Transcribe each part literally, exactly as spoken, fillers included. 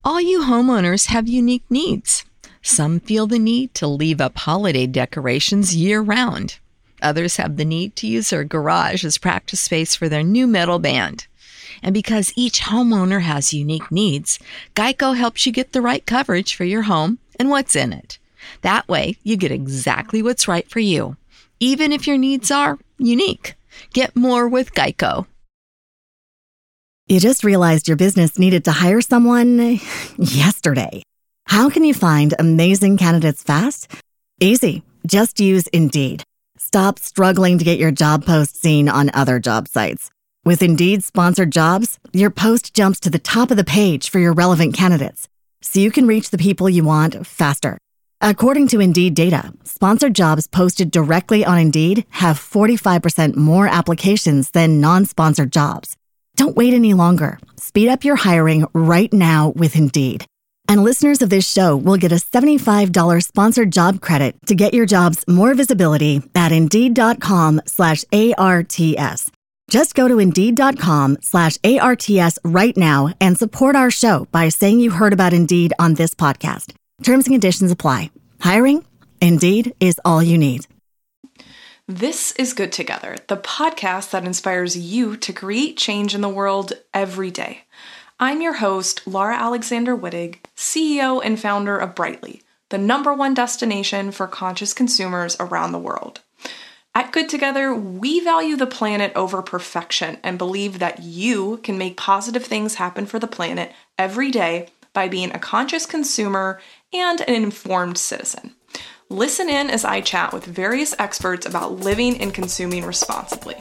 All you homeowners have unique needs. Some feel the need to leave up holiday decorations year-round. Others have the need to use their garage as practice space for their new metal band. And because each homeowner has unique needs, Geico helps you get the right coverage for your home and what's in it. That way, you get exactly what's right for you, even if your needs are unique. Get more with Geico. You just realized your business needed to hire someone yesterday. How can you find amazing candidates fast? Easy. Just use Indeed. Stop struggling to get your job post seen on other job sites. With Indeed sponsored jobs, your post jumps to the top of the page for your relevant candidates, so you can reach the people you want faster. According to Indeed data, sponsored jobs posted directly on Indeed have forty-five percent more applications than non-sponsored jobs. Don't wait any longer. Speed up your hiring right now with Indeed. And listeners of this show will get a seventy-five dollars sponsored job credit to get your jobs more visibility at Indeed.com slash ARTS. Just go to Indeed.com slash ARTS right now and support our show by saying you heard about Indeed on this podcast. Terms and conditions apply. Hiring? Indeed is all you need. This is Good Together, the podcast that inspires you to create change in the world every day. I'm your host, Laura Alexander Wittig, C E O and founder of Brightly, the number one destination for conscious consumers around the world. At Good Together, we value the planet over perfection and believe that you can make positive things happen for the planet every day by being a conscious consumer and an informed citizen. Listen in as I chat with various experts about living and consuming responsibly.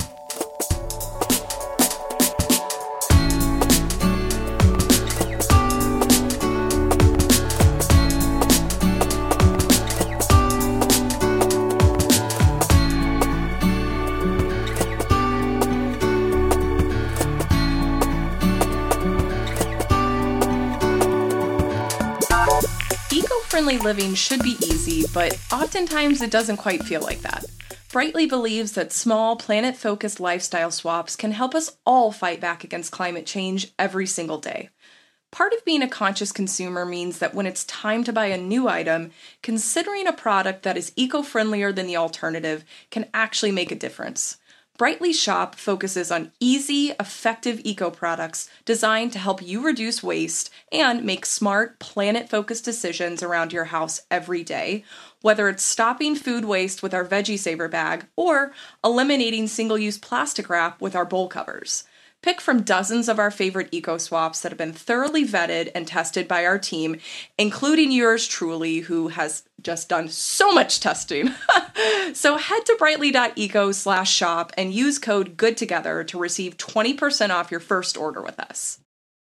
Eco-friendly living should be easy, but oftentimes it doesn't quite feel like that. Brightly believes that small, planet-focused lifestyle swaps can help us all fight back against climate change every single day. Part of being a conscious consumer means that when it's time to buy a new item, considering a product that is eco-friendlier than the alternative can actually make a difference. Brightly Shop focuses on easy, effective eco products designed to help you reduce waste and make smart, planet-focused decisions around your house every day, whether it's stopping food waste with our Veggie Saver bag or eliminating single-use plastic wrap with our bowl covers. Pick from dozens of our favorite eco swaps that have been thoroughly vetted and tested by our team, including yours truly, who has just done so much testing. So head to brightly.eco slash shop and use code GOODTOGETHER to receive twenty percent off your first order with us.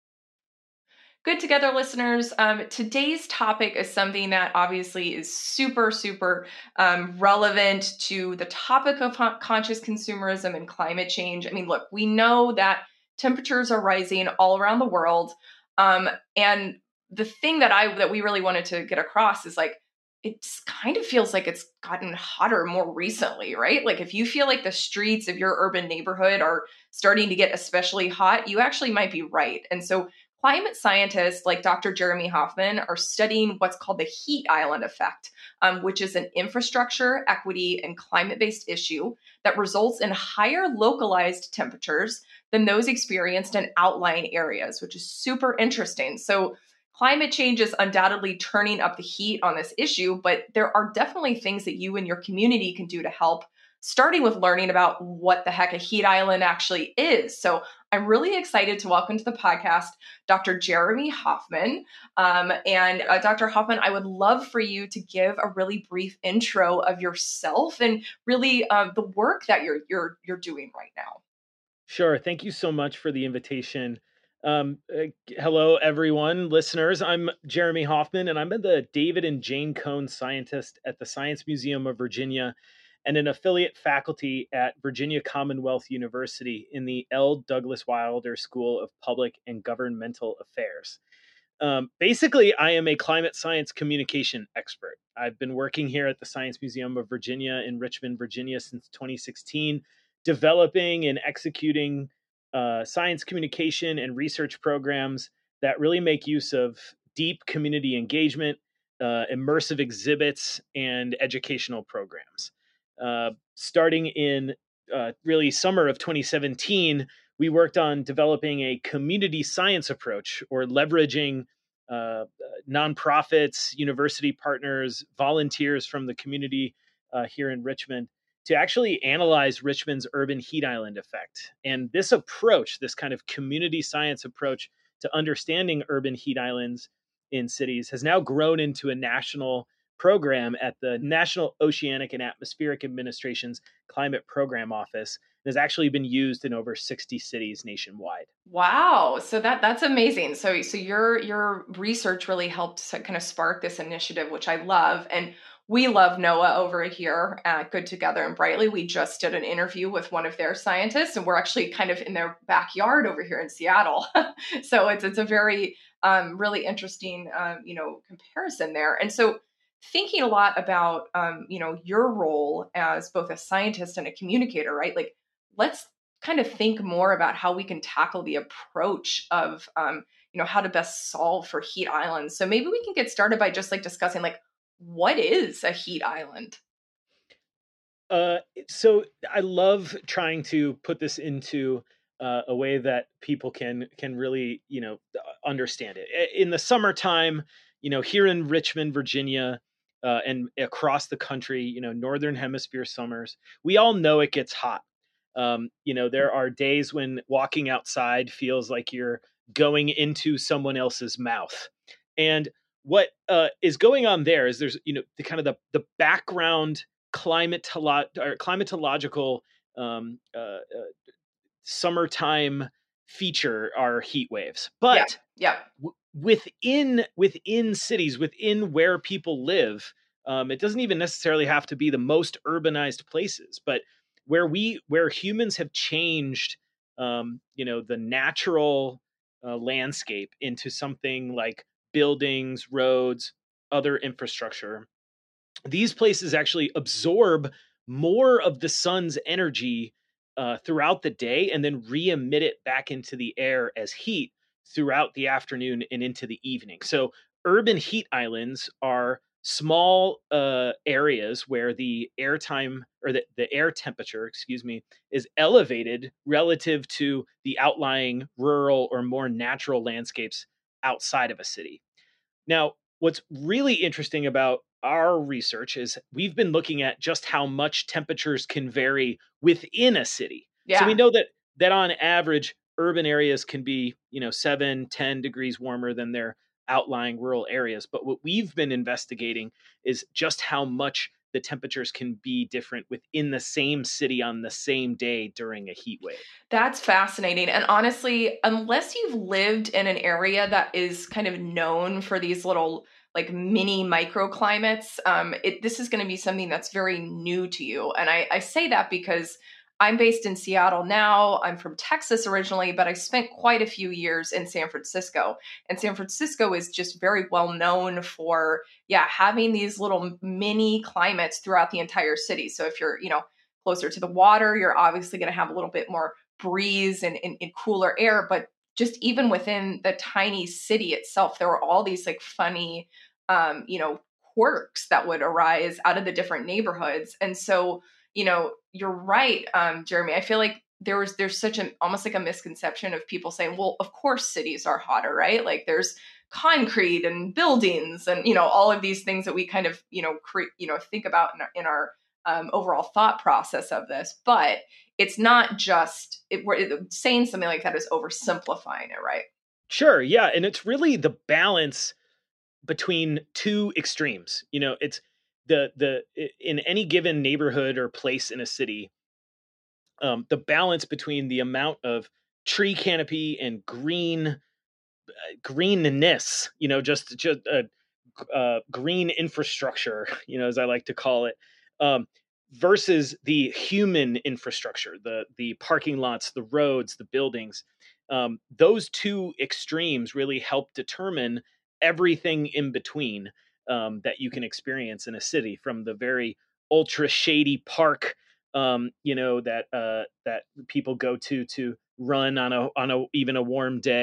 Good Together listeners, um, today's topic is something that obviously is super, super um, relevant to the topic of conscious consumerism and climate change. I mean, look, we know that temperatures are rising all around the world. Um, and the thing that I that we really wanted to get across is like, it kind of feels like it's gotten hotter more recently, right? Like if you feel like the streets of your urban neighborhood are starting to get especially hot, you actually might be right. And so climate scientists like Doctor Jeremy Hoffman are studying what's called the heat island effect, um, which is an infrastructure, equity, and climate-based issue that results in higher localized temperatures than those experienced in outlying areas, which is super interesting. So climate change is undoubtedly turning up the heat on this issue, but there are definitely things that you and your community can do to help, starting with learning about what the heck a heat island actually is. So I'm really excited to welcome to the podcast Doctor Jeremy Hoffman. Um, and uh, Doctor Hoffman, I would love for you to give a really brief intro of yourself and really uh, the work that you're you're you're doing right now. Sure. Thank you so much for the invitation. Um, uh, hello, everyone, listeners. I'm Jeremy Hoffman, and I'm the David and Jane Cohn Scientist at the Science Museum of Virginia and an affiliate faculty at Virginia Commonwealth University in the L. Douglas Wilder School of Public and Governmental Affairs. Um, basically, I am a climate science communication expert. I've been working here at the Science Museum of Virginia in Richmond, Virginia since twenty sixteen, developing and executing uh, science communication and research programs that really make use of deep community engagement, uh, immersive exhibits, and educational programs. Uh, starting in uh, really summer of twenty seventeen, we worked on developing a community science approach, or leveraging uh, nonprofits, university partners, volunteers from the community uh, here in Richmond to actually analyze Richmond's urban heat island effect. And this approach, this kind of community science approach to understanding urban heat islands in cities, has now grown into a national program at the National Oceanic and Atmospheric Administration's Climate Program Office. It has actually been used in over sixty cities nationwide. Wow. So that that's amazing. So so your your research really helped to kind of spark this initiative, which I love. And we love NOAA over here at Good Together and Brightly. We just did an interview with one of their scientists, and we're actually kind of in their backyard over here in Seattle. So it's it's a very um, really interesting um, you know comparison there. And so thinking a lot about um, you know your role as both a scientist and a communicator, right? Like, let's kind of think more about how we can tackle the approach of, um, you know, how to best solve for heat islands. So maybe we can get started by just like discussing, like, what is a heat island? Uh, so I love trying to put this into uh, a way that people can can really, you know, understand it. In the summertime, you know, here in Richmond, Virginia, uh, and across the country, you know, Northern Hemisphere summers, we all know it gets hot. Um, you know, there are days when walking outside feels like you're going into someone else's mouth. And what uh, is going on there is there's, you know, the kind of the, the background climatolo- or climatological um, uh, uh, summertime feature are heat waves. But yeah, yeah. W- within within cities, within where people live, um, it doesn't even necessarily have to be the most urbanized places, but where we where humans have changed um, you know the natural uh, landscape into something like buildings, roads, other infrastructure. These places actually absorb more of the sun's energy uh, throughout the day and then re-emit it back into the air as heat throughout the afternoon and into the evening. So urban heat islands are small uh, areas where the airtime or the, the air temperature, excuse me, is elevated relative to the outlying rural or more natural landscapes outside of a city. Now, what's really interesting about our research is we've been looking at just how much temperatures can vary within a city. Yeah. So we know that that on average, urban areas can be, you know, seven, ten degrees warmer than their outlying rural areas. But what we've been investigating is just how much the temperatures can be different within the same city on the same day during a heat wave. That's fascinating. And honestly, unless you've lived in an area that is kind of known for these little like mini microclimates, um, it, this is going to be something that's very new to you. And I, I say that because I'm based in Seattle now. I'm from Texas originally, but I spent quite a few years in San Francisco. And San Francisco is just very well known for, yeah, having these little mini climates throughout the entire city. So if you're, you know, closer to the water, you're obviously going to have a little bit more breeze and, and, and cooler air. But just even within the tiny city itself, there were all these like funny, um, you know, quirks that would arise out of the different neighborhoods. And so, you know, you're right, um, Jeremy. I feel like there was there's such an almost like a misconception of people saying, well, of course cities are hotter, right? Like there's concrete and buildings and, you know, all of these things that we kind of, you know, cre- you know, think about in our, in our um, overall thought process of this. But it's not just it, we're, it, saying something like that is oversimplifying it, right? Sure, yeah, and it's really the balance between two extremes. You know, it's the the in any given neighborhood or place in a city, um, the balance between the amount of tree canopy and green uh, greenness, you know, just just uh, uh, green infrastructure, you know, as I like to call it, um, versus the human infrastructure, the the parking lots, the roads, the buildings. Um, those two extremes really help determine everything in between um, that you can experience in a city, from the very ultra shady park, um, you know, that uh, that people go to to run on a on a even a warm day,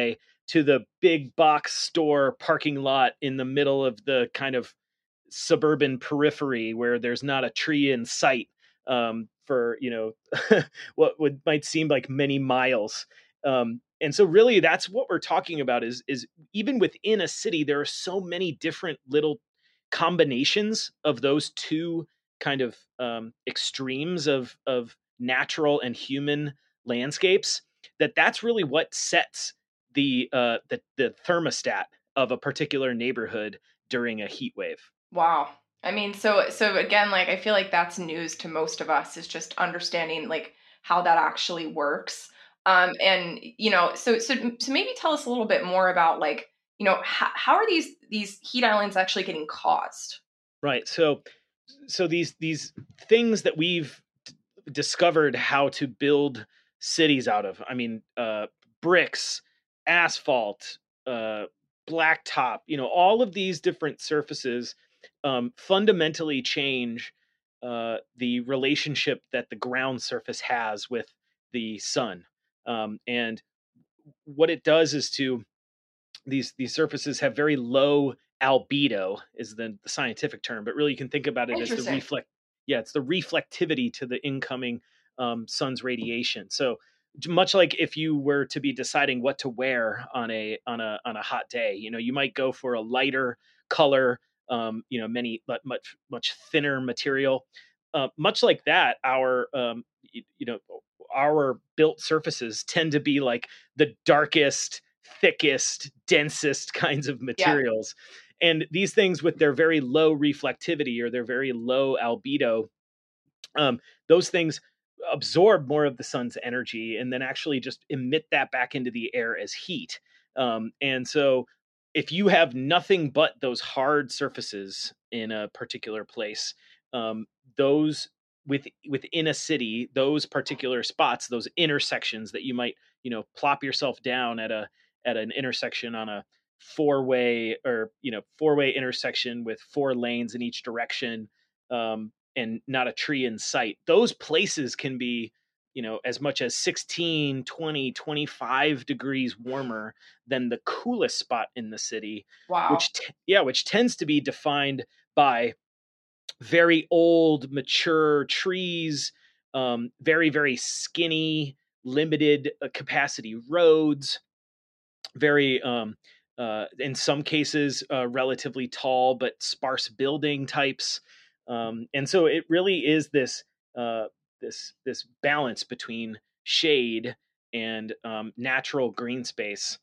to the big box store parking lot in the middle of the kind of suburban periphery where there's not a tree in sight um, for, you know, what would might seem like many miles. Um, and so really that's what we're talking about is, is even within a city, there are so many different little combinations of those two kind of um, extremes of, of natural and human landscapes, that that's really what sets the, uh, the, the thermostat of a particular neighborhood during a heat wave. Wow. I mean, so so again, like I feel like that's news to most of us, is just understanding like how that actually works. Um, and you know, so so so maybe tell us a little bit more about like, you know, how, how are these these heat islands actually getting caused? Right. So so these these things that we've d- discovered how to build cities out of. I mean, uh, bricks, asphalt, uh, blacktop. You know, all of these different surfaces um, fundamentally change uh, the relationship that the ground surface has with the sun. Um, and what it does is to these these surfaces have very low albedo is the, the scientific term, but really you can think about it as the Interesting. reflect yeah it's the reflectivity to the incoming um, sun's radiation. So much like if you were to be deciding what to wear on a on a on a hot day, you know, you might go for a lighter color, um, you know, many but much much thinner material. Uh, much like that, our um, you, you know our built surfaces tend to be like the darkest, thickest, densest kinds of Yeah. materials. And these things with their very low reflectivity or their very low albedo, um, those things absorb more of the sun's energy and then actually just emit that back into the air as heat. Um, and so if you have nothing but those hard surfaces in a particular place, um, those with within a city, those particular spots, those intersections that you might, you know, plop yourself down at a at an intersection on a four way or you know four way intersection with four lanes in each direction, um, and not a tree in sight. Those places can be, you know, as much as sixteen, twenty, twenty-five degrees warmer than the coolest spot in the city, Wow. which, t- yeah, which tends to be defined by very old, mature trees, um, very, very skinny, limited uh, capacity roads, very, um, uh, in some cases, uh, relatively tall but sparse building types. Um, and so it really is this uh, this this balance between shade and um, natural green space,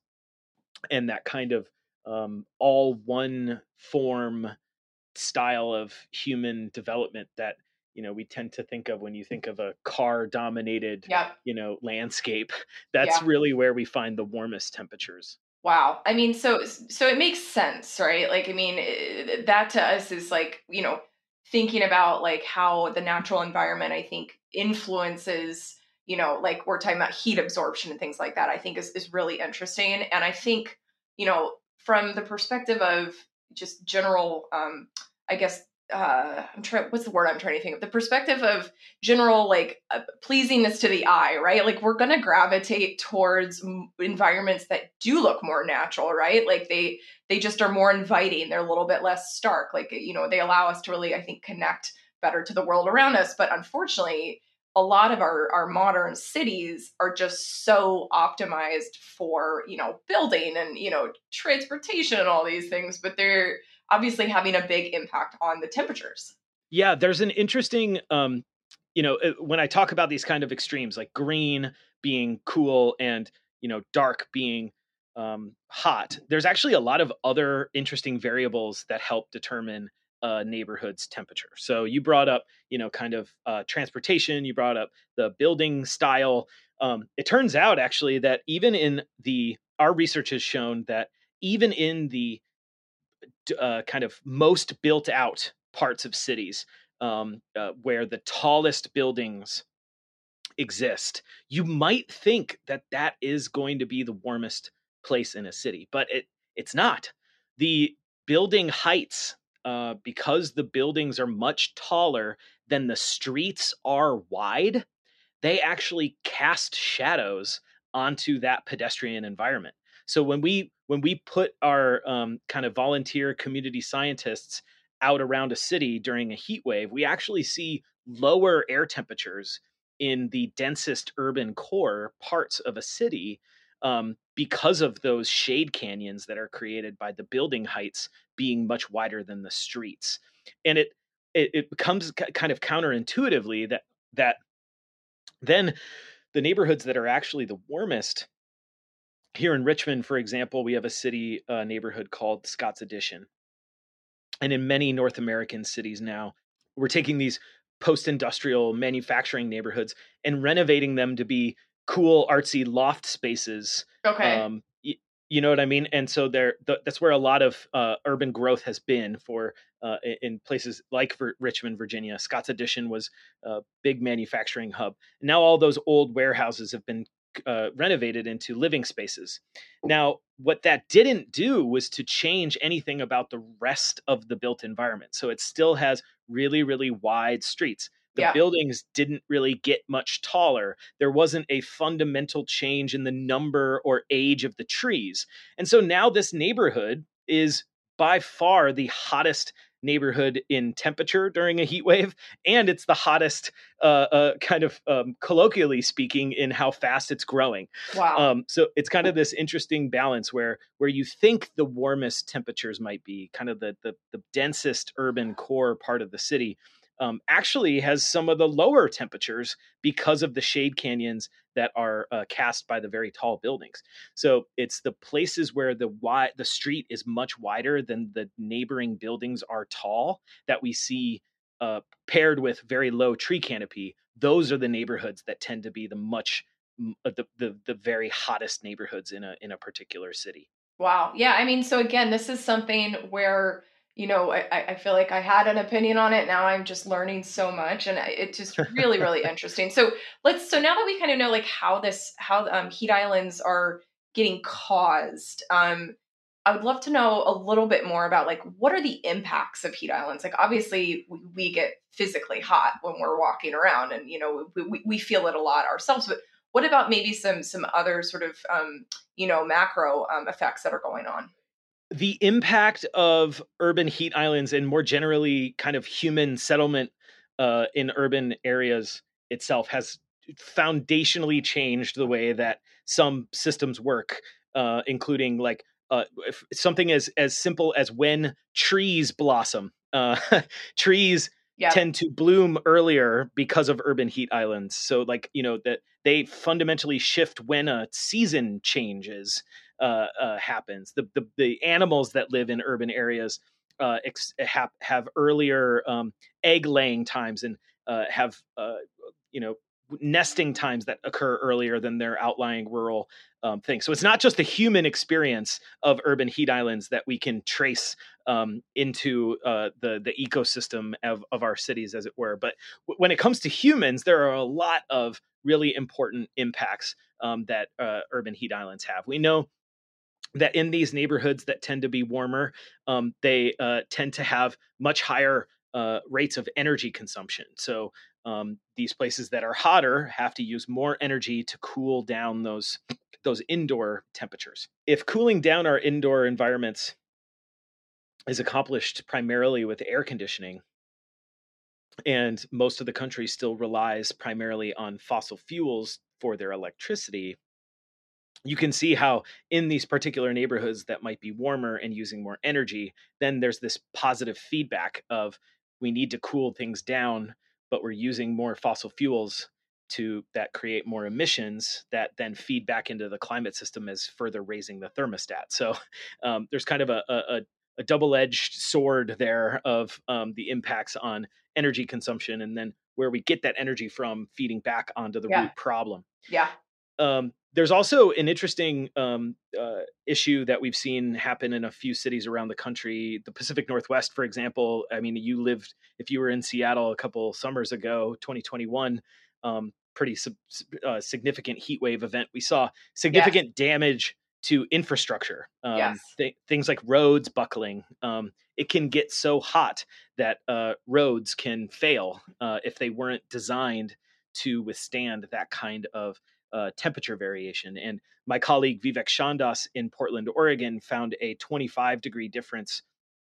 and that kind of um, all one form style of human development that, you know, we tend to think of when you think of a car dominated, Yep. you know, landscape. That's Yeah. really where we find the warmest temperatures. Wow. I mean, so so it makes sense, right? Like, I mean, eh, that to us is like, you know, thinking about like how the natural environment, I think, influences, you know, like we're talking about heat absorption and things like that, I think is, is really interesting. And I think, you know, from the perspective of just general, um, I guess, uh, I'm trying, what's the word I'm trying to think of? The perspective of general, like, uh, pleasingness to the eye, right? Like, we're going to gravitate towards m- environments that do look more natural, right? Like, they, they just are more inviting. They're a little bit less stark. Like, you know, they allow us to really, I think, connect better to the world around us. But unfortunately, a lot of our, our modern cities are just so optimized for, you know, building and, you know, transportation and all these things, but they're obviously having a big impact on the temperatures. Yeah, there's an interesting, um, you know, uh, when I talk about these kind of extremes, like green being cool and, you know, dark being um, hot, there's actually a lot of other interesting variables that help determine a neighborhood's temperature. So you brought up, you know, kind of uh, transportation, you brought up the building style. Um, it turns out actually that even in the, our research has shown that even in the uh, kind of most built out parts of cities, um, uh, where the tallest buildings exist, you might think that that is going to be the warmest place in a city, but it it's not. The building heights, uh, because the buildings are much taller than the streets are wide, they actually cast shadows onto that pedestrian environment. So when we when we put our um, kind of volunteer community scientists out around a city during a heat wave, we actually see lower air temperatures in the densest urban core parts of a city, um, because of those shade canyons that are created by the building heights being much wider than the streets. And it it, it becomes k- kind of counterintuitively that that then the neighborhoods that are actually the warmest here in Richmond, for example, we have a city uh, neighborhood called Scott's Addition. And in many North American cities now, we're taking these post-industrial manufacturing neighborhoods and renovating them to be cool, artsy loft spaces. Okay. Um, y- you know what I mean? And so there, th- that's where a lot of uh, urban growth has been for uh, in in places like Vir- Richmond, Virginia. Scott's Addition was a big manufacturing hub. Now all those old warehouses have been uh, renovated into living spaces. Now, what that didn't do was to change anything about the rest of the built environment. So it still has really, really wide streets. The Yeah. buildings didn't really get much taller. There wasn't a fundamental change in the number or age of the trees. And so now this neighborhood is by far the hottest neighborhood in temperature during a heat wave, and it's the hottest, uh, uh, kind of um, colloquially speaking, in how fast it's growing. Wow. Um, so it's kind of this interesting balance where where you think the warmest temperatures might be, kind of the the, the densest urban core part of the city, um, actually has some of the lower temperatures because of the shade canyons that are uh, cast by the very tall buildings. So it's the places where the wide the street is much wider than the neighboring buildings are tall that we see uh, paired with very low tree canopy. Those are the neighborhoods that tend to be the much the, the the very hottest neighborhoods in a in a particular city. Wow. Yeah. I mean, so again, this is something where, you know, I, I feel like I had an opinion on it. Now I'm just learning so much, and it's just really, really interesting. So let's, so now that we kind of know like how this, how um, heat islands are getting caused, um, I would love to know a little bit more about like, what are the impacts of heat islands? Like, obviously we, we get physically hot when we're walking around, and, you know, we, we, we feel it a lot ourselves, but what about maybe some, some other sort of, um, you know, macro um, effects that are going on? The impact of urban heat islands and more generally kind of human settlement uh, in urban areas itself has foundationally changed the way that some systems work, uh, including like uh, if something as as simple as when trees blossom. Uh, trees Yeah. tend to bloom earlier because of urban heat islands. So, like, you know, that they fundamentally shift when a season changes uh, uh, happens. The, the the animals that live in urban areas uh, ex- have have earlier um, egg laying times and uh, have uh, you know nesting times that occur earlier than their outlying rural um, things. So it's not just the human experience of urban heat islands that we can trace um, into uh, the the ecosystem of, of our cities, as it were. But w- when it comes to humans, there are a lot of really important impacts um, that uh, urban heat islands have. We know that in these neighborhoods that tend to be warmer, um, they uh, tend to have much higher uh, rates of energy consumption. So um, these places that are hotter have to use more energy to cool down those those indoor temperatures. If cooling down our indoor environments is accomplished primarily with air conditioning, and most of the country still relies primarily on fossil fuels for their electricity, you can see how in these particular neighborhoods that might be warmer and using more energy, then there's this positive feedback of we need to cool things down, but we're using more fossil fuels to that create more emissions that then feed back into the climate system as further raising the thermostat. So um, there's kind of a, a, a double-edged sword there of um, the impacts on energy consumption, and then where we get that energy from feeding back onto the Yeah. root problem. Yeah. Um, there's also an interesting um, uh, issue that we've seen happen in a few cities around the country. The Pacific Northwest, for example. I mean, you lived, if you were in Seattle a couple summers ago, twenty twenty-one, um, pretty sub, uh, significant heat wave event. We saw significant yes. damage to infrastructure. Um, yes. th- things like roads buckling. Um, it can get so hot that uh, roads can fail uh, if they weren't designed to withstand that kind of uh, temperature variation. And my colleague Vivek Chandas in Portland, Oregon, found a twenty-five degree difference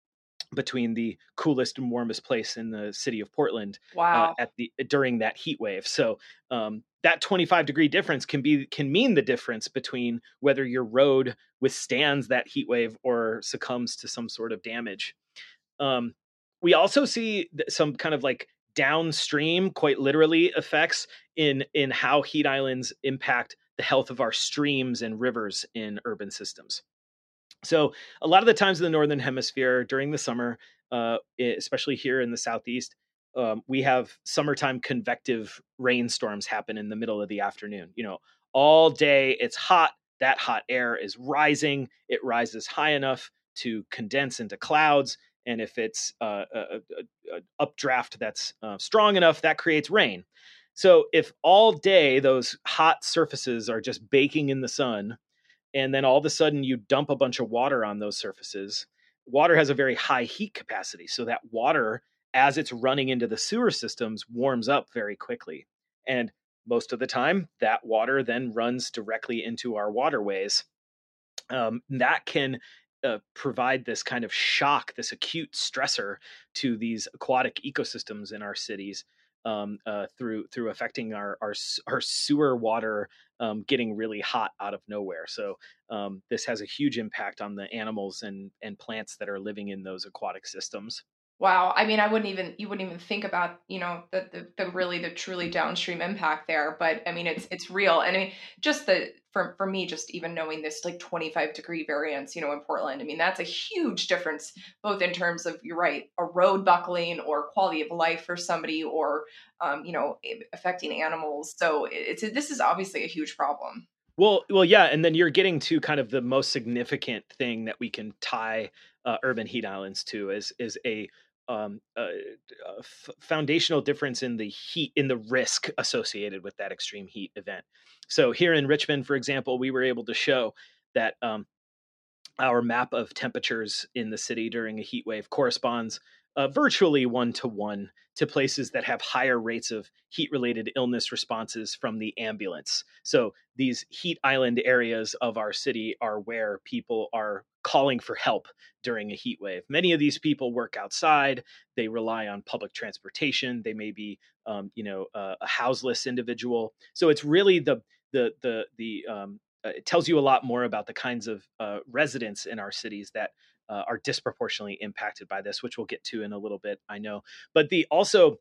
between the coolest and warmest place in the city of Portland uh, Wow. at the during that heat wave. So um, that twenty-five degree difference can be can mean the difference between whether your road withstands that heat wave or succumbs to some sort of damage. Um, we also see some kind of like downstream, quite literally, effects in in how heat islands impact the health of our streams and rivers in urban systems. So a lot of the times in the Northern Hemisphere during the summer, uh, especially here in the Southeast, um, we have summertime convective rainstorms happen in the middle of the afternoon. You know, all day it's hot. That hot air is rising. It rises high enough to condense into clouds. And if it's uh, a, a, a updraft that's uh, strong enough, that creates rain. So if all day those hot surfaces are just baking in the sun, and then all of a sudden you dump a bunch of water on those surfaces, water has a very high heat capacity. So that water, as it's running into the sewer systems, warms up very quickly. And most of the time, that water then runs directly into our waterways. Um, that can uh, provide this kind of shock, this acute stressor to these aquatic ecosystems in our cities. Um, uh, through through affecting our our, our sewer water um, getting really hot out of nowhere. So um, this has a huge impact on the animals and and plants that are living in those aquatic systems. Wow. I mean, I wouldn't even, you wouldn't even think about, you know, the, the, the really, the truly downstream impact there. But I mean, it's, it's real. And I mean, just the, for, for me, just even knowing this like twenty-five degree variance, you know, in Portland, I mean, that's a huge difference, both in terms of, you're right, a road buckling or quality of life for somebody, or, um, you know, affecting animals. So it's, this is obviously a huge problem. Well, well, yeah. And then you're getting to kind of the most significant thing that we can tie uh, urban heat islands to is, is a, um, a, a f- foundational difference in the heat, in the risk associated with that extreme heat event. So here in Richmond, for example, we were able to show that um, our map of temperatures in the city during a heat wave corresponds uh, virtually one to one to places that have higher rates of heat-related illness responses from the ambulance. So these heat island areas of our city are where people are calling for help during a heat wave. Many of these people work outside. They rely on public transportation. They may be, um, you know, uh, a houseless individual. So it's really the the the the um, uh, it tells you a lot more about the kinds of uh, residents in our cities that uh, are disproportionately impacted by this, which we'll get to in a little bit, I know. But the also,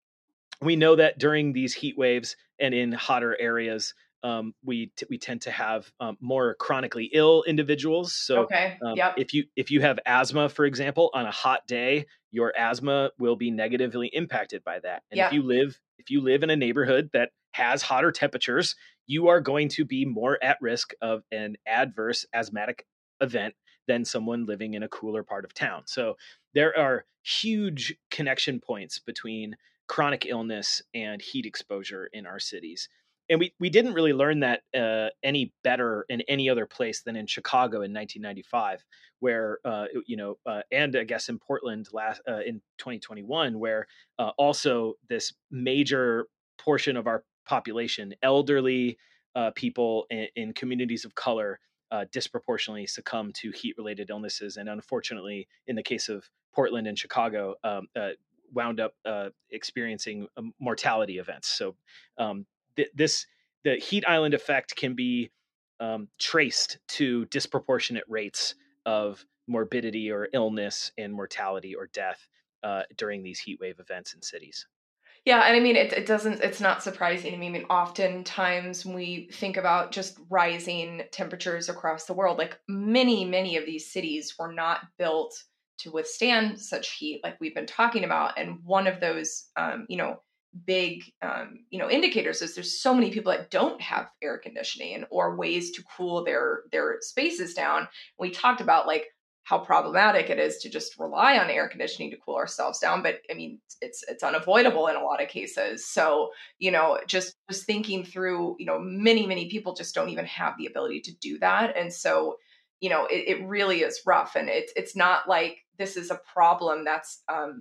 we know that during these heat waves and in hotter areas, um, we t- we tend to have um, more chronically ill individuals. So Okay. um, Yep. if you if you have asthma, for example, on a hot day, your asthma will be negatively impacted by that. And Yep. if you live if you live in a neighborhood that has hotter temperatures, you are going to be more at risk of an adverse asthmatic event than someone living in a cooler part of town. So there are huge connection points between chronic illness and heat exposure in our cities. And we, we didn't really learn that uh, any better in any other place than in Chicago in nineteen ninety-five, where, uh, you know, uh, and I guess in Portland last uh, in twenty twenty-one, where uh, also this major portion of our population, elderly uh, people in, in communities of color, uh, disproportionately succumb to heat-related illnesses. And unfortunately, in the case of Portland and Chicago, um, uh, wound up uh, experiencing um, mortality events. So um, th- this the heat island effect can be um, traced to disproportionate rates of morbidity or illness and mortality or death uh, during these heat wave events in cities. Yeah, and I mean, it, it doesn't, it's not surprising. I mean, oftentimes when we think about just rising temperatures across the world, like many, many of these cities were not built to withstand such heat like we've been talking about. And one of those, um, you know, big, um, you know, indicators is there's so many people that don't have air conditioning or ways to cool their, their spaces down. We talked about like how problematic it is to just rely on air conditioning to cool ourselves down. But I mean, it's, it's unavoidable in a lot of cases. So, you know, just, just thinking through, you know, many, many people just don't even have the ability to do that. And so, you know, it, it really is rough. And it's, it's not like this is a problem that's, um,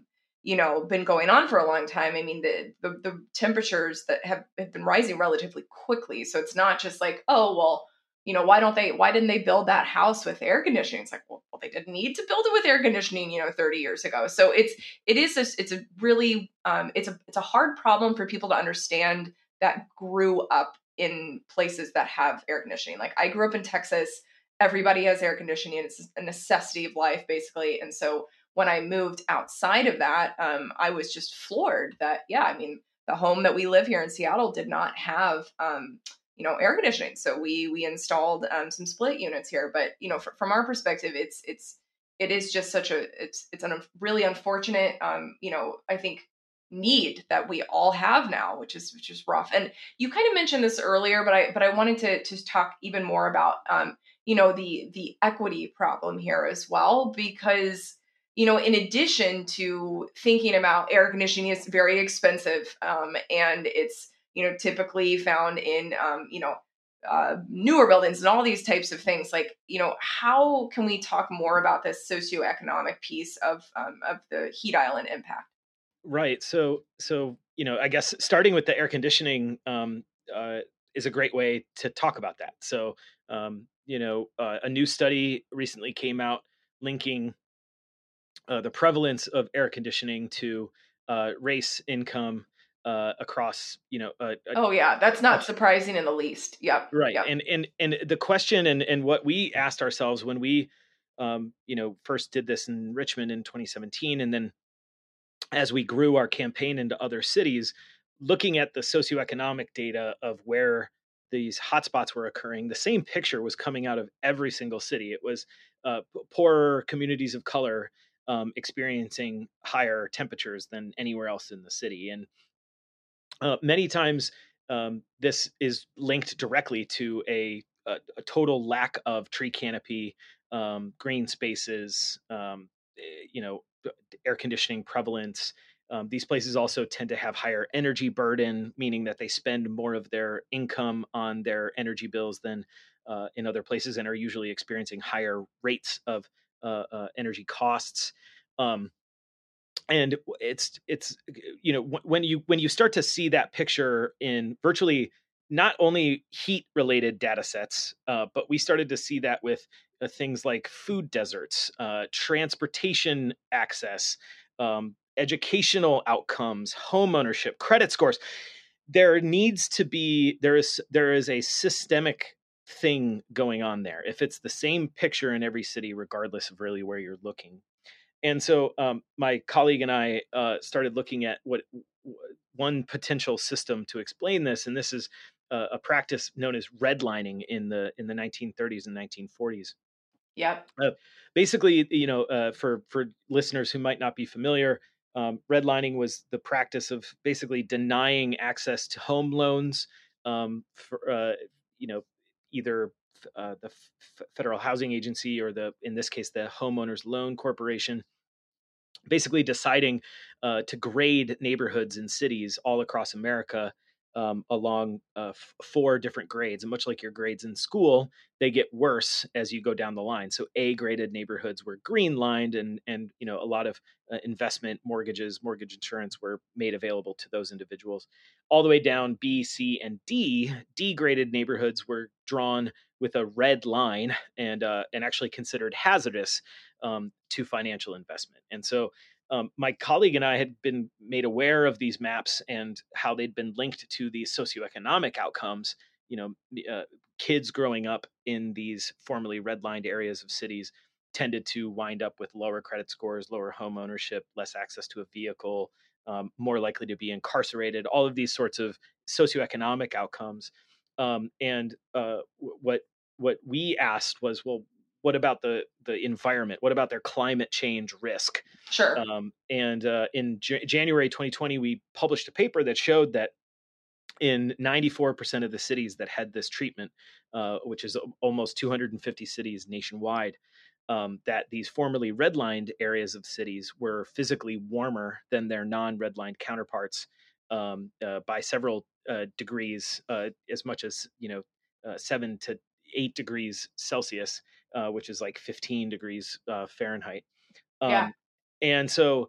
you know, been going on for a long time. I mean, the the, the temperatures that have, have been rising relatively quickly. So it's not just like, oh, well, you know, why don't they, why didn't they build that house with air conditioning? It's like, well, well they didn't need to build it with air conditioning, you know, thirty years ago. So it's, it is, this, it's a really, um, it's a, it's a hard problem for people to understand that grew up in places that have air conditioning. Like I grew up in Texas, everybody has air conditioning. It's a necessity of life, basically. And so when I moved outside of that, um, I was just floored that, yeah, I mean, the home that we live here in Seattle did not have, um, you know, air conditioning. So we, we installed um, some split units here. But, you know, f- from our perspective, it's, it's, it is just such a, it's, it's a really unfortunate, um, you know, I think need that we all have now, which is, which is rough. And you kind of mentioned this earlier, but I, but I wanted to, to talk even more about, um, you know, the, the equity problem here as well, because, you know, in addition to thinking about air conditioning is very expensive, um, and it's, you know, typically found in, um, you know, uh, newer buildings and all these types of things. Like, you know, how can we talk more about this socioeconomic piece of um, of the heat island impact? Right. So, so you know, I guess starting with the air conditioning um, uh, is a great way to talk about that. So, um, you know, uh, a new study recently came out linking uh, the prevalence of air conditioning to uh, race, income uh, across, you know, a, a, Oh yeah, that's a, not surprising in the least. Yep. right. Yep. And and and the question and and what we asked ourselves when we, um, you know, first did this in Richmond in twenty seventeen, and then as we grew our campaign into other cities, looking at the socioeconomic data of where these hotspots were occurring, the same picture was coming out of every single city. It was uh, poorer communities of color um, experiencing higher temperatures than anywhere else in the city. And uh, many times um, this is linked directly to a, a, a total lack of tree canopy, um, green spaces, um, eh, you know, air conditioning prevalence. Um, these places also tend to have higher energy burden, meaning that they spend more of their income on their energy bills than uh, in other places, and are usually experiencing higher rates of uh, uh, energy costs. Um, and it's it's you know when you when you start to see that picture in virtually not only heat related data sets, uh, but we started to see that with uh, things like food deserts, uh, transportation access, um, educational outcomes, home ownership, credit scores. There needs to be there is there is a systemic thing going on there. If it's the same picture in every city, regardless of really where you're looking. And so um, my colleague and I uh, started looking at what w- one potential system to explain this, and this is uh, a practice known as redlining in the in the nineteen thirties and nineteen forties. Yep. Uh, basically, you know, uh, for for listeners who might not be familiar, um, redlining was the practice of basically denying access to home loans um, for uh, you know either uh, the F- Federal Housing Agency or the in this case the Homeowners Loan Corporation, basically deciding uh, to grade neighborhoods and cities all across America um, along uh, f- four different grades. And much like your grades in school, they get worse as you go down the line. So A graded neighborhoods were green lined, and and you know a lot of uh, investment mortgages, mortgage insurance were made available to those individuals. All the way down B, C, and D, D graded neighborhoods were drawn with a red line and uh, and actually considered hazardous um, to financial investment. And so um, my colleague and I had been made aware of these maps and how they'd been linked to these socioeconomic outcomes. You know, uh, kids growing up in these formerly redlined areas of cities tended to wind up with lower credit scores, lower home ownership, less access to a vehicle, um, more likely to be incarcerated, all of these sorts of socioeconomic outcomes. Um, and uh, what what we asked was, well, what about the the environment? What about their climate change risk? Sure. Um, and uh, in J- January twenty twenty, we published a paper that showed that in ninety-four percent of the cities that had this treatment, uh, which is almost two hundred fifty cities nationwide, um, that these formerly redlined areas of cities were physically warmer than their non-redlined counterparts um, uh, by several uh, degrees, uh, as much as you know, uh, seven to eight degrees Celsius, uh, which is like fifteen degrees uh, Fahrenheit. Yeah. Um, and so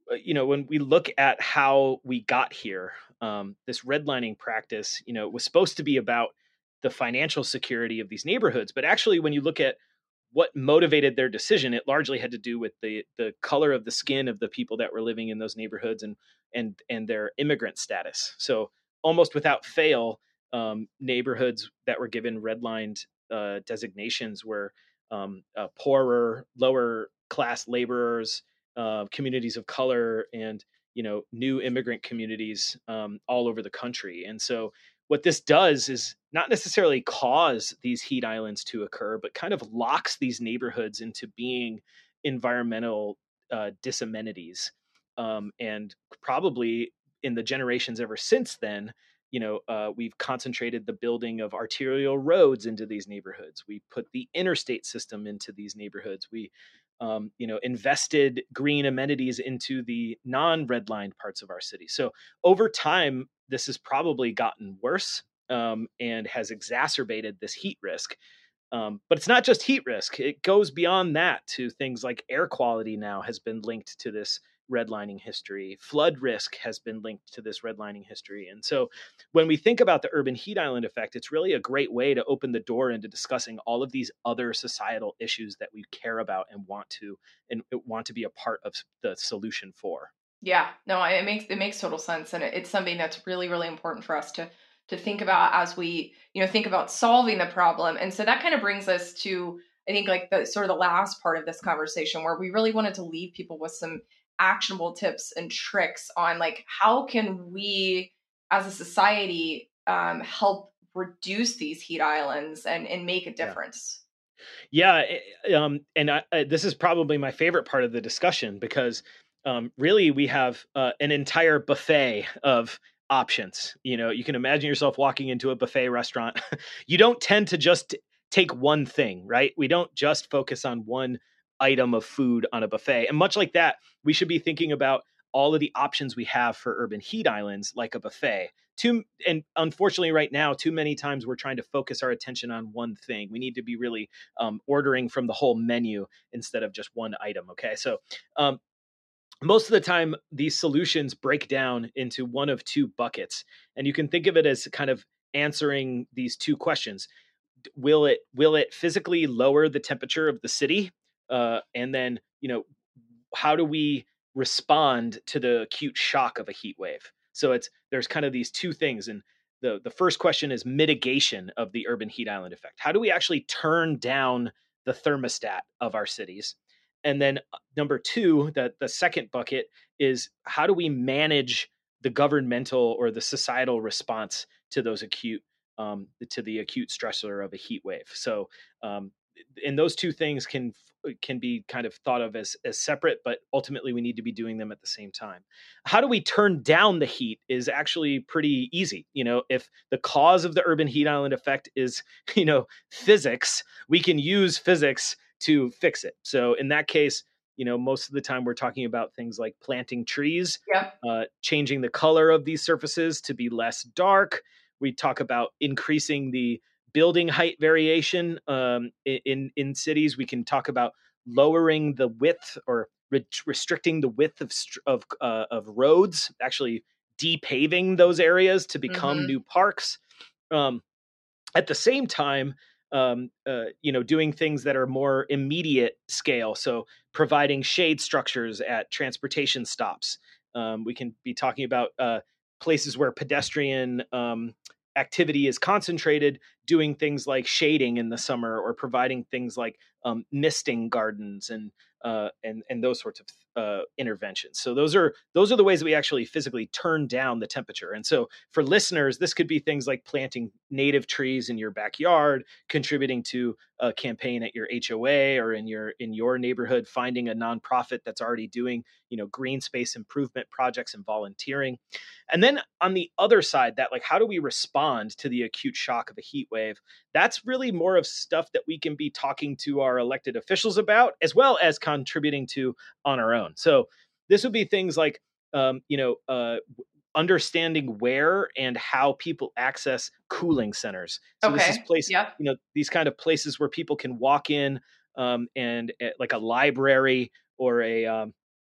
you know, when we look at how we got here, um, this redlining practice, you know, was supposed to be about the financial security of these neighborhoods. But actually, when you look at what motivated their decision, it largely had to do with the the color of the skin of the people that were living in those neighborhoods and and and their immigrant status. So almost without fail, um, neighborhoods that were given redlined uh, designations were um, uh, poorer, lower class laborers, uh, communities of color, and you know new immigrant communities um, all over the country. And so what this does is not necessarily cause these heat islands to occur, but kind of locks these neighborhoods into being environmental uh, disamenities. Um, and probably in the generations ever since then, you know, uh, we've concentrated the building of arterial roads into these neighborhoods. We put the interstate system into these neighborhoods. We, um, you know, invested green amenities into the non-redlined parts of our city. So over time, this has probably gotten worse um, and has exacerbated this heat risk. Um, but it's not just heat risk. It goes beyond that to things like air quality now has been linked to this redlining history. Flood risk has been linked to this redlining history. And so when we think about the urban heat island effect, it's really a great way to open the door into discussing all of these other societal issues that we care about and want to and want to be a part of the solution for. Yeah, no, it makes it makes total sense, and it's something that's really, really important for us to to think about as we, you know, think about solving the problem. And so that kind of brings us to, I think, like the sort of the last part of this conversation, where we really wanted to leave people with some actionable tips and tricks on like how can we, as a society, um, help reduce these heat islands and and make a difference. Yeah, yeah um, and I, I, this is probably my favorite part of the discussion because. Um, really, we have uh, an entire buffet of options. You know, you can imagine yourself walking into a buffet restaurant. You don't tend to just take one thing, right? We don't just focus on one item of food on a buffet. And much like that, we should be thinking about all of the options we have for urban heat islands, like a buffet. Too, and unfortunately, right now, too many times we're trying to focus our attention on one thing. We need to be really um, ordering from the whole menu instead of just one item. Okay, so. Um, Most of the time, these solutions break down into one of two buckets. And you can think of it as kind of answering these two questions. Will it will it physically lower the temperature of the city? Uh, and then, you know, how do we respond to the acute shock of a heat wave? So it's there's kind of these two things. And the, the first question is mitigation of the urban heat island effect. How do we actually turn down the thermostat of our cities? And then number two, the, the second bucket is how do we manage the governmental or the societal response to those acute, um, to the acute stressor of a heat wave? So, um, and those two things can can be kind of thought of as as separate, but ultimately we need to be doing them at the same time. How do we turn down the heat is actually pretty easy. You know, if the cause of the urban heat island effect is, you know, physics, we can use physics to fix it. So in that case, you know, most of the time we're talking about things like planting trees, yeah. uh, changing the color of these surfaces to be less dark. We talk about increasing the building height variation um, in in cities. We can talk about lowering the width or re- restricting the width of of uh, of roads, actually depaving those areas to become mm-hmm. new parks. Um, at the same time, um, uh, you know, doing things that are more immediate scale. So providing shade structures at transportation stops. Um, we can be talking about uh, places where pedestrian um, activity is concentrated, doing things like shading in the summer or providing things like um, misting gardens and uh, and and those sorts of uh, interventions. So those are those are the ways that we actually physically turn down the temperature. And so for listeners, this could be things like planting native trees in your backyard, contributing to a campaign at your H O A or in your in your neighborhood, finding a nonprofit that's already doing, you know, green space improvement projects and volunteering. And then on the other side, that like, how do we respond to the acute shock of a heat wave? That's really more of stuff that we can be talking to our elected officials about, as well as contributing to on our own. So this would be things like, um, you know, uh, understanding where and how people access cooling centers. So okay. this is place, yep. you know, these kind of places where people can walk in um, and uh, like a library or a, um,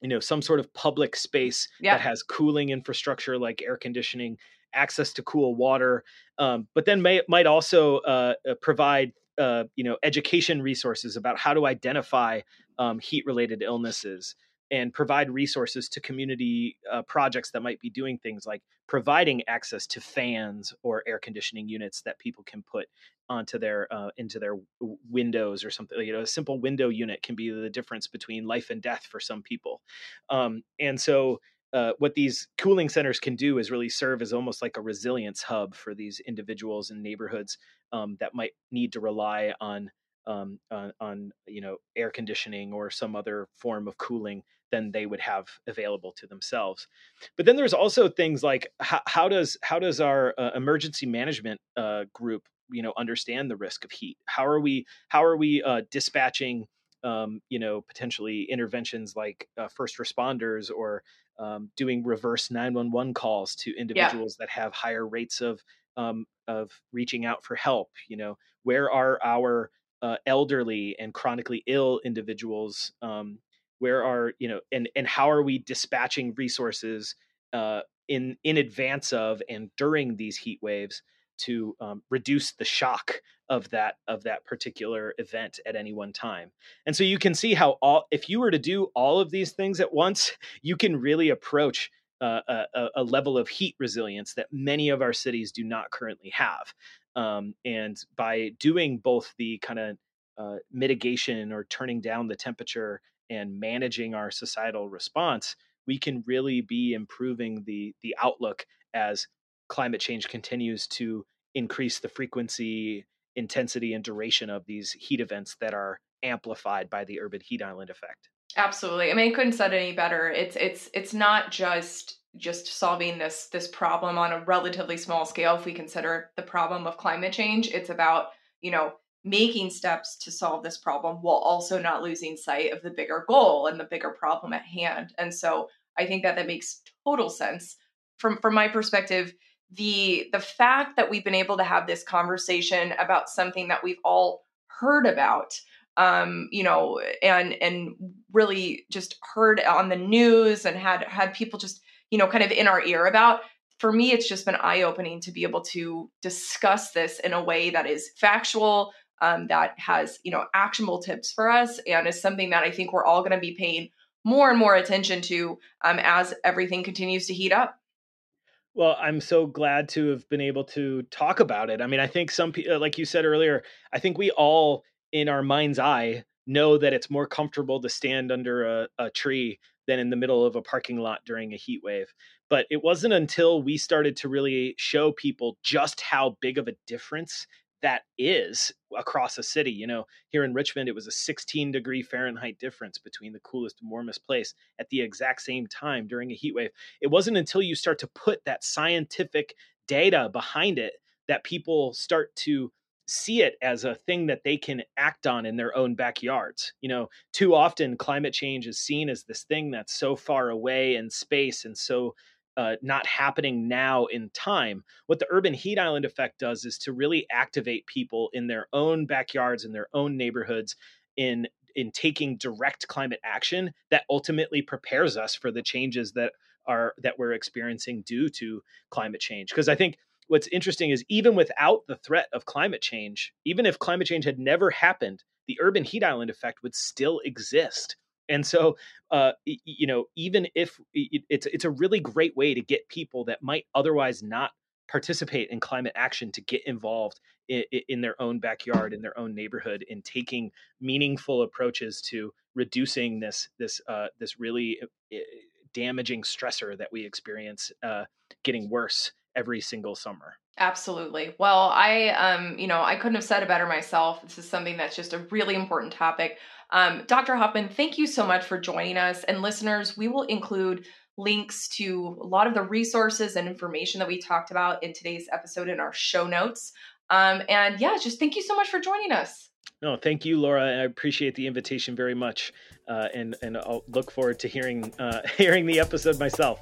you know, some sort of public space yeah. that has cooling infrastructure like air conditioning, access to cool water, um, but then may, might also uh, provide, uh, you know, education resources about how to identify um, heat-related illnesses, and provide resources to community uh, projects that might be doing things like providing access to fans or air conditioning units that people can put onto their uh, into their w- windows or something. You know, a simple window unit can be the difference between life and death for some people. Um, and so uh, what these cooling centers can do is really serve as almost like a resilience hub for these individuals and neighborhoods um, that might need to rely on um, on, on, you know, air conditioning or some other form of cooling than they would have available to themselves. But then there's also things like how, how does how does our uh, emergency management uh, group, you know, understand the risk of heat? How are we how are we uh, dispatching, um, you know, potentially interventions like uh, first responders, or um, doing reverse nine one one calls to individuals yeah. that have higher rates of um, of reaching out for help? You know, where are our uh, elderly and chronically ill individuals? Um, where are, you know, and, and how are we dispatching resources uh, in, in advance of and during these heat waves to um, reduce the shock of that, of that particular event at any one time? And so you can see how all, if you were to do all of these things at once, you can really approach uh, a, a level of heat resilience that many of our cities do not currently have. Um, and by doing both the kind of uh, mitigation or turning down the temperature and managing our societal response, we can really be improving the the outlook as climate change continues to increase the frequency, intensity, and duration of these heat events that are amplified by the urban heat island effect. Absolutely. I mean, I couldn't have said it any better. It's it's it's not just just solving this this problem on a relatively small scale if we consider the problem of climate change. It's about, you know, making steps to solve this problem while also not losing sight of the bigger goal and the bigger problem at hand. And so I think that that makes total sense. From from my perspective, the the fact that we've been able to have this conversation about something that we've all heard about, um, you know, and and really just heard on the news and had had people just, you know, kind of in our ear about, for me, it's just been eye-opening to be able to discuss this in a way that is factual, Um, that has, you know, actionable tips for us, and is something that I think we're all going to be paying more and more attention to um, as everything continues to heat up. Well, I'm so glad to have been able to talk about it. I mean, I think some people, like you said earlier, I think we all in our mind's eye know that it's more comfortable to stand under a, a tree than in the middle of a parking lot during a heat wave. But it wasn't until we started to really show people just how big of a difference that is across a city. You know, here in Richmond, it was a sixteen degree Fahrenheit difference between the coolest and warmest place at the exact same time during a heat wave. It wasn't until you start to put that scientific data behind it that people start to see it as a thing that they can act on in their own backyards. You know, too often climate change is seen as this thing that's so far away in space and so Uh, not happening now in time. What the urban heat island effect does is to really activate people in their own backyards, in their own neighborhoods, in in taking direct climate action that ultimately prepares us for the changes that are that we're experiencing due to climate change. Because I think what's interesting is even without the threat of climate change, even if climate change had never happened, the urban heat island effect would still exist. And so, uh, you know, even if it's it's a really great way to get people that might otherwise not participate in climate action to get involved in, in their own backyard, in their own neighborhood, in taking meaningful approaches to reducing this this uh, this really damaging stressor that we experience uh, getting worse every single summer. Absolutely. Well, I, um, you know, I couldn't have said it better myself. This is something that's just a really important topic. Um, Doctor Hoffman, thank you so much for joining us. And listeners, we will include links to a lot of the resources and information that we talked about in today's episode in our show notes. Um, and yeah, just thank you so much for joining us. No, thank you, Laura. I appreciate the invitation very much. Uh, and, and I'll look forward to hearing, uh, hearing the episode myself.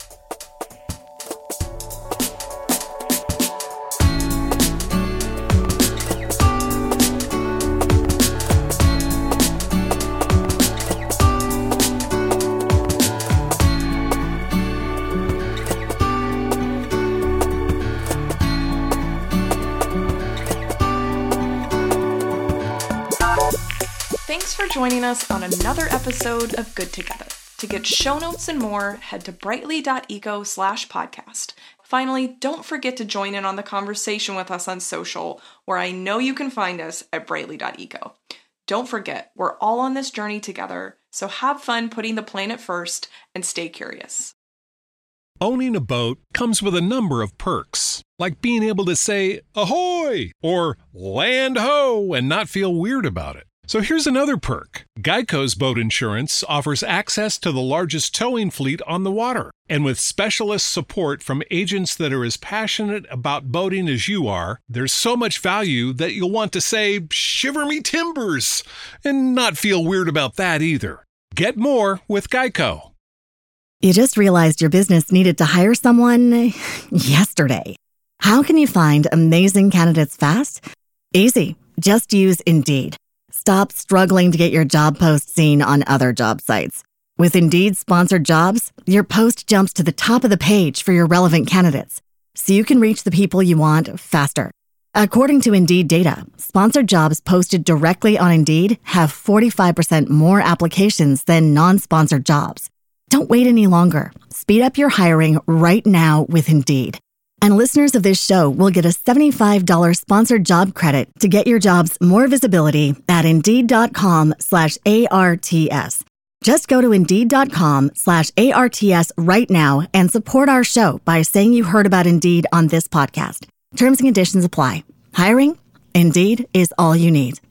joining us on another episode of Good Together. To get show notes and more, head to brightly.eco slash podcast. Finally, don't forget to join in on the conversation with us on social, where I know you can find us at brightly.eco. Don't forget, we're all on this journey together, so have fun putting the planet first and stay curious. Owning a boat comes with a number of perks, like being able to say, ahoy, or land ho, and not feel weird about it. So here's another perk. Geico's boat insurance offers access to the largest towing fleet on the water. And with specialist support from agents that are as passionate about boating as you are, there's so much value that you'll want to say, shiver me timbers, and not feel weird about that either. Get more with Geico. You just realized your business needed to hire someone yesterday. How can you find amazing candidates fast? Easy. Just use Indeed. Stop struggling to get your job post seen on other job sites. With Indeed sponsored jobs, your post jumps to the top of the page for your relevant candidates, so you can reach the people you want faster. According to Indeed data, sponsored jobs posted directly on Indeed have forty-five percent more applications than non-sponsored jobs. Don't wait any longer. Speed up your hiring right now with Indeed. And listeners of this show will get a seventy-five dollars sponsored job credit to get your jobs more visibility at Indeed.com slash ARTS. Just go to Indeed.com slash ARTS right now and support our show by saying you heard about Indeed on this podcast. Terms and conditions apply. Hiring? Indeed is all you need.